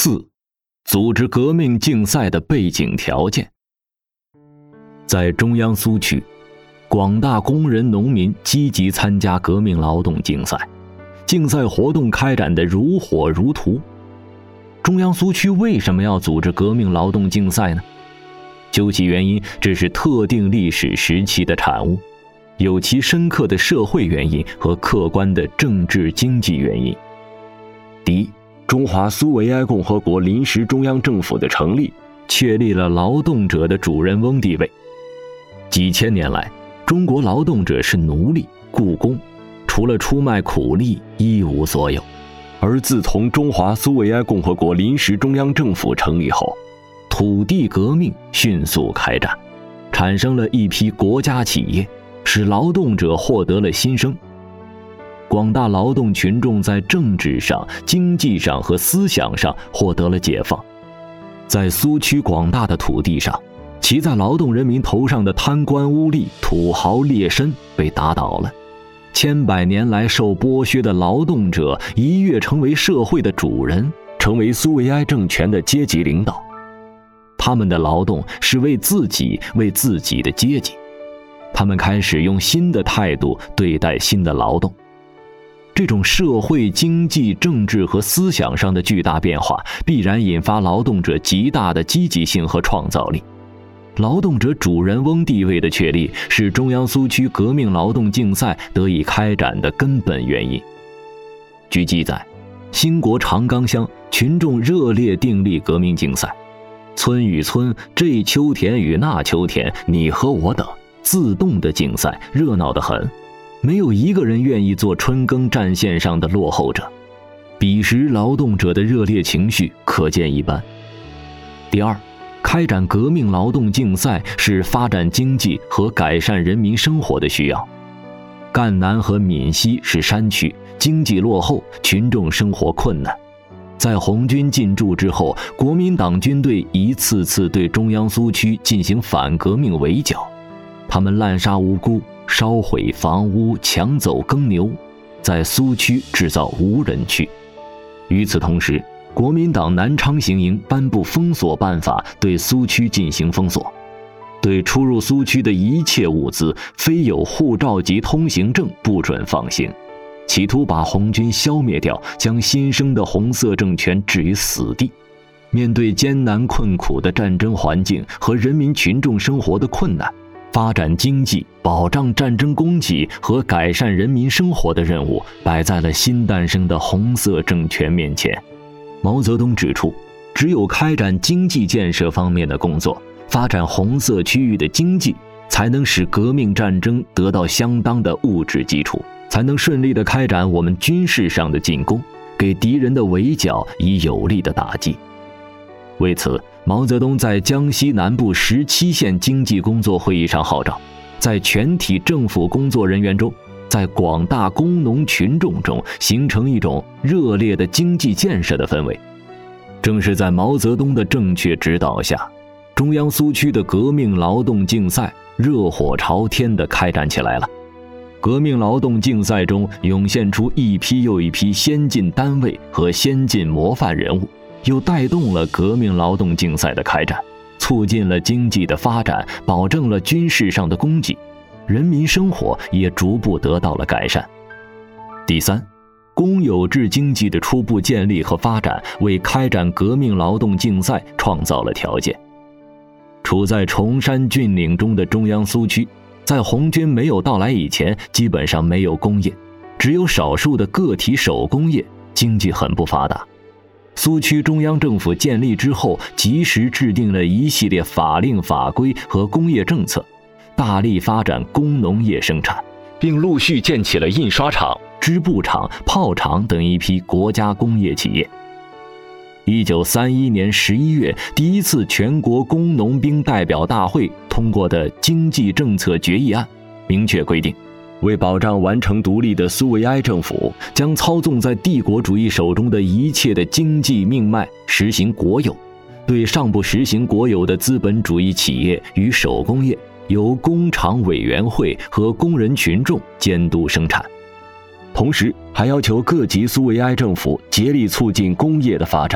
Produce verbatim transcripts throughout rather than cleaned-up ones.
四、组织革命竞赛的背景条件。在中央苏区，广大工人农民积极参加革命劳动竞赛，竞赛活动开展得如火如荼。中央苏区为什么要组织革命劳动竞赛呢？究其原因，这是特定历史时期的产物，有其深刻的社会原因和客观的政治经济原因。第一，中华苏维埃共和国临时中央政府的成立，确立了劳动者的主人翁地位。几千年来，中国劳动者是奴隶、雇工，除了出卖苦力，一无所有。而自从中华苏维埃共和国临时中央政府成立后，土地革命迅速开展，产生了一批国家企业，使劳动者获得了新生。广大劳动群众在政治上、经济上和思想上获得了解放。在苏区广大的土地上，骑在劳动人民头上的贪官污吏、土豪劣绅被打倒了。千百年来受剥削的劳动者一跃成为社会的主人，成为苏维埃政权的阶级领导。他们的劳动是为自己，为自己的阶级。他们开始用新的态度对待新的劳动。这种社会、经济、政治和思想上的巨大变化，必然引发劳动者极大的积极性和创造力。劳动者主人翁地位的确立，是中央苏区革命劳动竞赛得以开展的根本原因。据记载，兴国长冈乡群众热烈订立革命竞赛，村与村，这秋田与那秋田，你和我等，自动的竞赛，热闹得很。没有一个人愿意做春耕战线上的落后者。彼时劳动者的热烈情绪可见一斑。第二，开展革命劳动竞赛是发展经济和改善人民生活的需要。赣南和闽西是山区，经济落后，群众生活困难。在红军进驻之后，国民党军队一次次对中央苏区进行反革命围剿，他们滥杀无辜，烧毁房屋，抢走耕牛，在苏区制造无人区。与此同时，国民党南昌行营颁布封锁办法，对苏区进行封锁，对出入苏区的一切物资，非有护照及通行证不准放行，企图把红军消灭掉，将新生的红色政权置于死地。面对艰难困苦的战争环境和人民群众生活的困难，发展经济、保障战争供给和改善人民生活的任务摆在了新诞生的红色政权面前。毛泽东指出，只有开展经济建设方面的工作，发展红色区域的经济，才能使革命战争得到相当的物质基础，才能顺利地开展我们军事上的进攻，给敌人的围剿以有力的打击。为此，毛泽东在江西南部十七县经济工作会议上号召，在全体政府工作人员中，在广大工农群众中形成一种热烈的经济建设的氛围。正是在毛泽东的正确指导下，中央苏区的革命劳动竞赛热火朝天地开展起来了。革命劳动竞赛中涌现出一批又一批先进单位和先进模范人物，又带动了革命劳动竞赛的开展，促进了经济的发展，保证了军事上的供给，人民生活也逐步得到了改善。第三，公有制经济的初步建立和发展，为开展革命劳动竞赛创造了条件。处在崇山峻岭中的中央苏区，在红军没有到来以前，基本上没有工业，只有少数的个体手工业，经济很不发达。苏区中央政府建立之后，及时制定了一系列法令法规和工业政策，大力发展工农业生产，并陆续建起了印刷厂、织布厂、炮厂等一批国家工业企业。一九三一年十一月，第一次全国工农兵代表大会通过的经济政策决议案，明确规定，为保障完成独立的苏维埃政府将操纵在帝国主义手中的一切的经济命脉实行国有，对尚不实行国有的资本主义企业与手工业，由工厂委员会和工人群众监督生产。同时还要求各级苏维埃政府竭力促进工业的发展，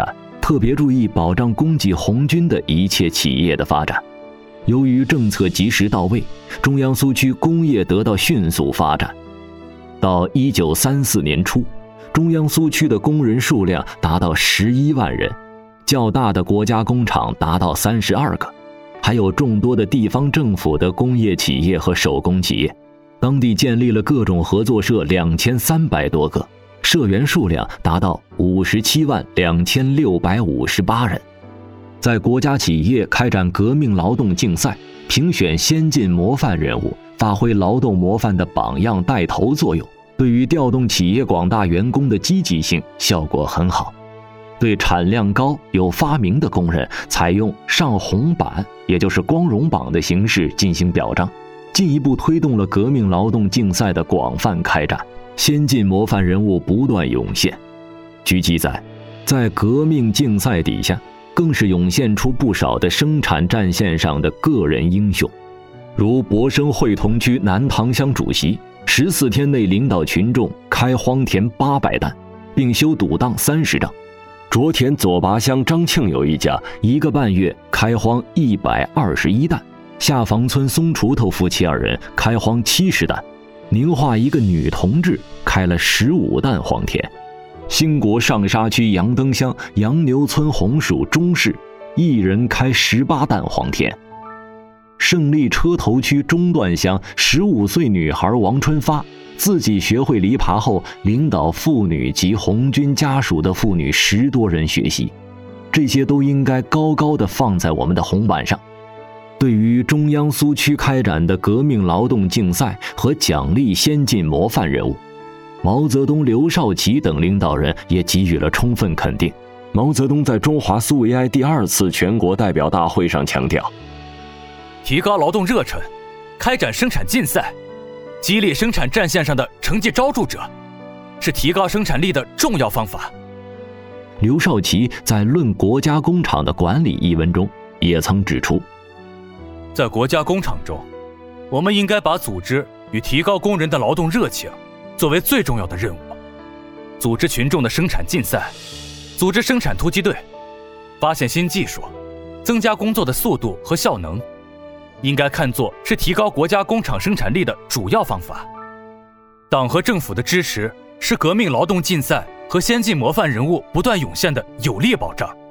特别注意保障供给红军的一切企业的发展。由于政策及时到位，中央苏区工业得到迅速发展。到一九三四年初，中央苏区的工人数量达到十一万人，较大的国家工厂达到三十二个，还有众多的地方政府的工业企业和手工企业。当地建立了各种合作社两千三百多个，社员数量达到五十七万两千六百五十八人。在国家企业开展革命劳动竞赛，评选先进模范人物，发挥劳动模范的榜样带头作用，对于调动企业广大员工的积极性效果很好。对产量高有发明的工人，采用上红榜，也就是光荣榜的形式进行表彰，进一步推动了革命劳动竞赛的广泛开展，先进模范人物不断涌现。据记载，在革命竞赛底下，更是涌现出不少的生产战线上的个人英雄，如博生会同区南塘乡主席，十四天内领导群众开荒田八百担，并修堵当三十丈。卓田左拔乡张庆友一家，一个半月开荒一百二十一担。下房村松锄头夫妻二人开荒七十担，宁化一个女同志开了十五担荒田。兴国上沙区杨登乡杨牛村红薯钟氏一人开十八担荒田。胜利车头区中段乡十五岁女孩王春发自己学会犁耙后，领导妇女及红军家属的妇女十多人学习，这些都应该高高的放在我们的红板上。对于中央苏区开展的革命劳动竞赛和奖励先进模范人物，毛泽东、刘少奇等领导人也给予了充分肯定。毛泽东在中华苏维埃第二次全国代表大会上强调， 提高劳动热忱，开展生产竞赛，激励生产战线上的成绩昭著者，是提高生产力的重要方法。 刘少奇在《论国家工厂的管理》一文中也曾指出， 在国家工厂中，我们应该把组织与提高工人的劳动热情作为最重要的任务，组织群众的生产竞赛，组织生产突击队，发现新技术，增加工作的速度和效能，应该看作是提高国家工厂生产力的主要方法。党和政府的支持是革命劳动竞赛和先进模范人物不断涌现的有力保障。